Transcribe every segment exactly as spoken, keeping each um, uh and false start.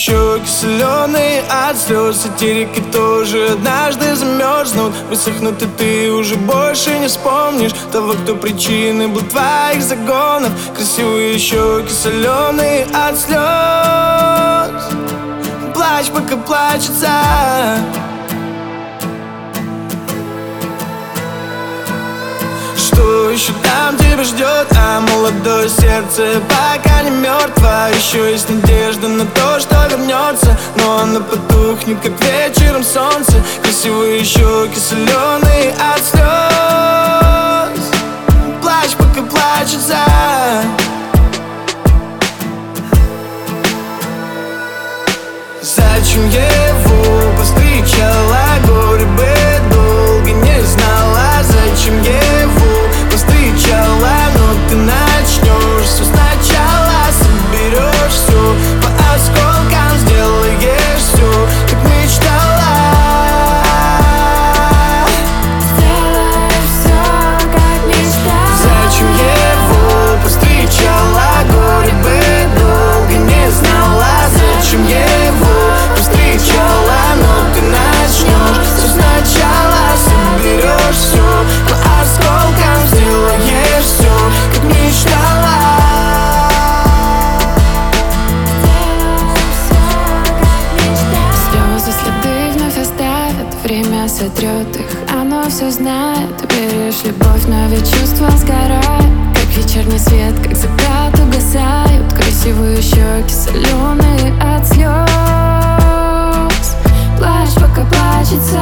щеки соленые от слез. Сатирики тоже однажды замерзнут, высохнут, и ты уже больше не вспомнишь того, кто причиной был твоих загонов. Красивые щеки соленые от слез. Плачь, пока плачется. Что еще там тебя ждет? А молодое сердце пока не мертво. Еще есть надежда на то, что вернется, но она потухнет, как вечером солнце. Красивые щеки соленые от слез. Плачь, пока плачется. Зачем его повстречала? Горе бы долго не знала. Зачем его повстречала? Но ты начнешь все сначала. Соберешь все по осколкам, сделаешь все, как мечтала. Сделаешь все, как мечтала. Зачем его повстречала? Горе бы долго не знала. Зачем его повстречала? Но ты начнешь все сначала. Соберешь все по осколкам, сделаешь все, как мечтала. Слезы следы вновь оставят, время сотрет их, оно все знает. Веришь, любовь, но ведь чувства сгорают, как вечерний свет, как закат угасают. Красивые щеки соленые от слез. Плачь, пока плачется.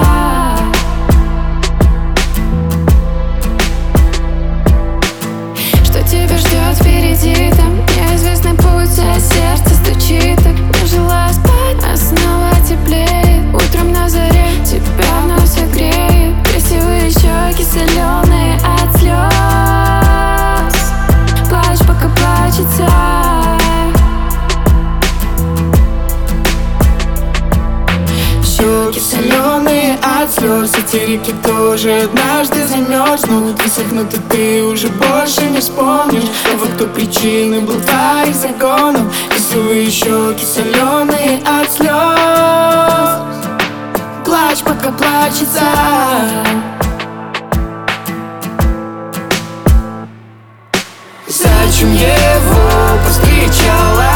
Что тебя ждет впереди, там неизвестный путь, а сердце стучит, так не желая спать, а снова теплеет. Утром на заре тебя вновь согреет. Красивые щеки соленые от слез. Плачь, пока плачется. Щеки соленые от слез. Сатирики тоже однажды замерзнут, высохнут, и ты уже больше не вспомнишь того, кто причиной был твоих загонов. Красивые щеки соленые от слез. Плачь, пока плачется. Зачем его повстречала?